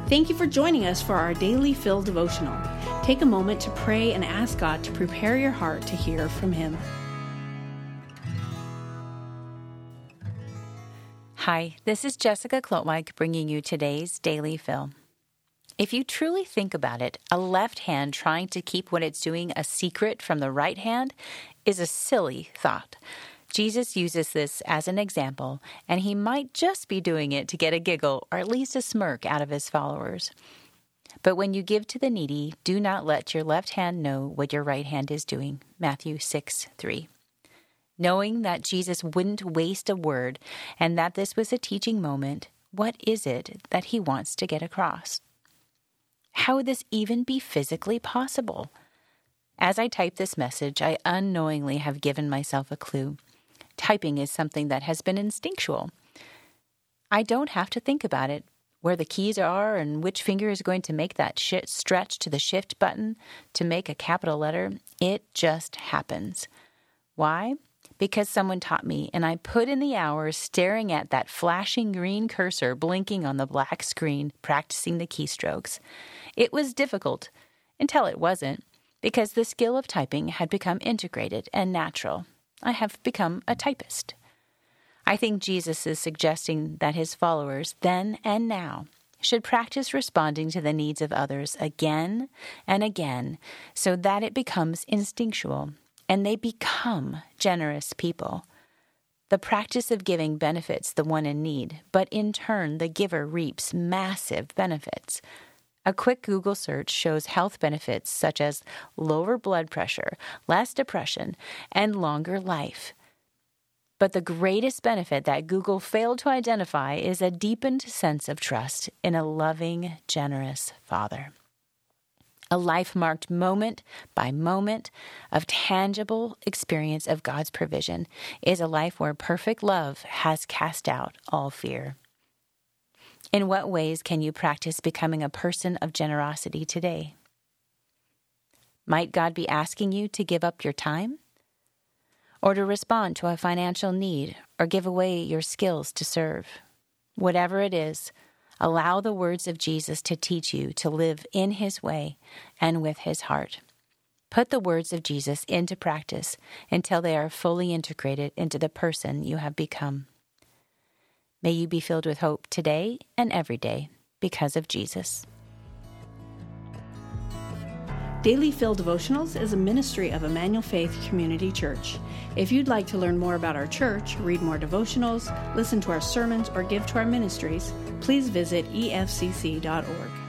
Thank you for joining us for our Daily Fill devotional. Take a moment to pray and ask God to prepare your heart to hear from Him. Hi, this is Jessica Klotwijk bringing you today's Daily Fill. If you truly think about it, a left hand trying to keep what it's doing a secret from the right hand is a silly thought. Jesus uses this as an example, and he might just be doing it to get a giggle or at least a smirk out of his followers. But when you give to the needy, do not let your left hand know what your right hand is doing. Matthew 6:3. Knowing that Jesus wouldn't waste a word and that this was a teaching moment, what is it that he wants to get across? How would this even be physically possible? As I type this message, I unknowingly have given myself a clue. Typing is something that has been instinctual. I don't have to think about it, where the keys are and which finger is going to make that stretch to the shift button to make a capital letter. It just happens. Why? Because someone taught me, and I put in the hours staring at that flashing green cursor blinking on the black screen, practicing the keystrokes. It was difficult, until it wasn't, because the skill of typing had become integrated and natural. I have become a typist. I think Jesus is suggesting that his followers, then and now, should practice responding to the needs of others again and again so that it becomes instinctual and they become generous people. The practice of giving benefits the one in need, but in turn the giver reaps massive benefits. A quick Google search shows health benefits such as lower blood pressure, less depression, and longer life. But the greatest benefit that Google failed to identify is a deepened sense of trust in a loving, generous Father. A life marked moment by moment of tangible experience of God's provision is a life where perfect love has cast out all fear. In what ways can you practice becoming a person of generosity today? Might God be asking you to give up your time? Or to respond to a financial need or give away your skills to serve? Whatever it is, allow the words of Jesus to teach you to live in his way and with his heart. Put the words of Jesus into practice until they are fully integrated into the person you have become. May you be filled with hope today and every day because of Jesus. Daily Fill Devotionals is a ministry of Emmanuel Faith Community Church. If you'd like to learn more about our church, read more devotionals, listen to our sermons, or give to our ministries, please visit efcc.org.